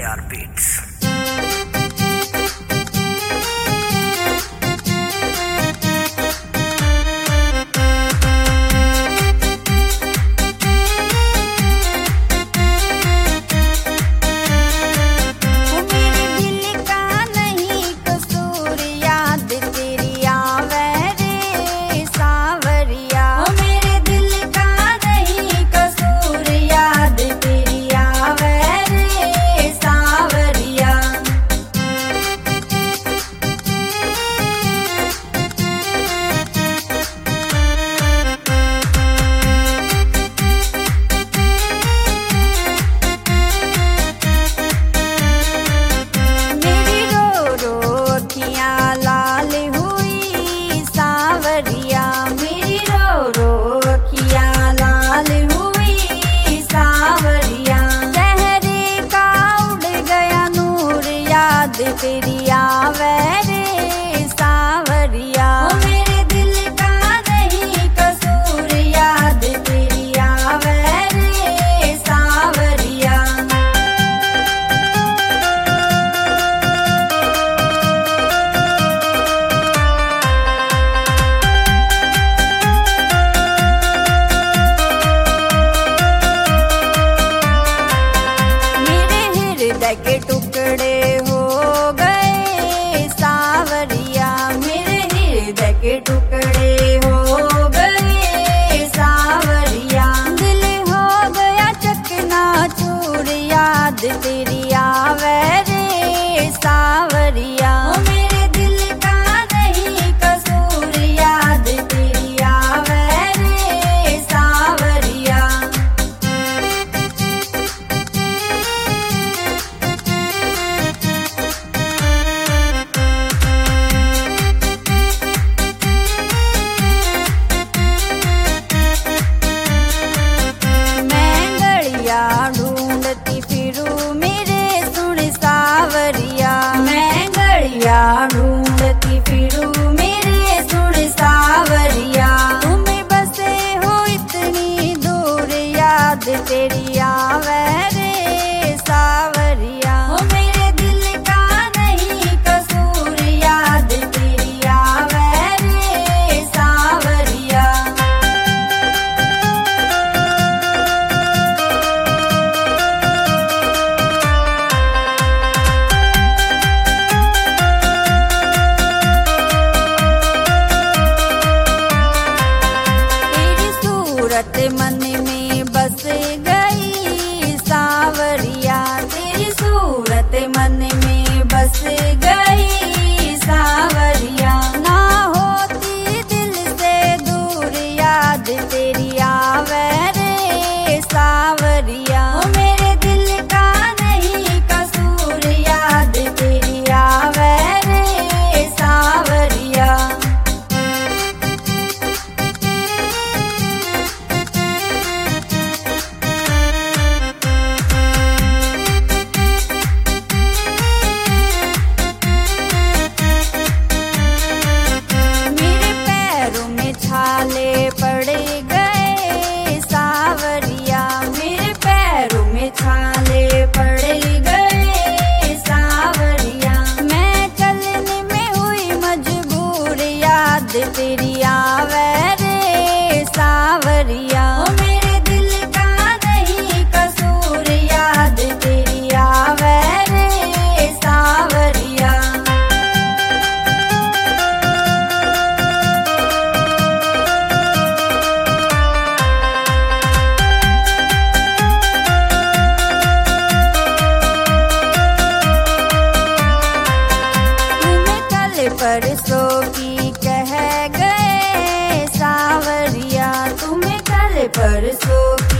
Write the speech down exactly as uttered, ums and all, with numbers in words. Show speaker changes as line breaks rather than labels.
A R Beats.
तेरी आवे रे सावरिया, मेरे दिल का नहीं कसूर, याद तेरी आवे रे सावरिया। मेरे हृदय के टुकड़े हो के टुकड़े हो गए सावरिया, दिल हो गया चकना चूर, याद तेरी आवे रे सावरिया, मेरे दिल का नहीं कसूर, याद तेरी आवे रे सावरिया। ढूंढती फिरूं मेरे सुन सावरिया, मैं गड़िया ढूंढती फिरूं मेरे सुन सावरिया, तुम्हें बसे हो इतनी दूर, याद तेरी आवे रे सावरिया, मेरे दिल का नहीं कसूर, याद तेरी आवे रे सावरिया। मन में बस गई सावरिया, तेरी सूरत मन में बस गई सावरिया, ना होती दिल से दूर, याद तेरी आवे रे सावरिया, मेरे दिल का नहीं कसूर, याद तेरी आवे रे सावरिया। छाले पड़ गए सावरिया, मेरे पैरों में छाले पड़ गए सावरिया, मैं चलने में हुई मजबूर, याद तेरी आवे रे सावरिया, मेरे दिल का नहीं कसूर, याद तेरी आवे रे सावरिया। परसों की कह गए सावरिया, तुम्हें कल परसों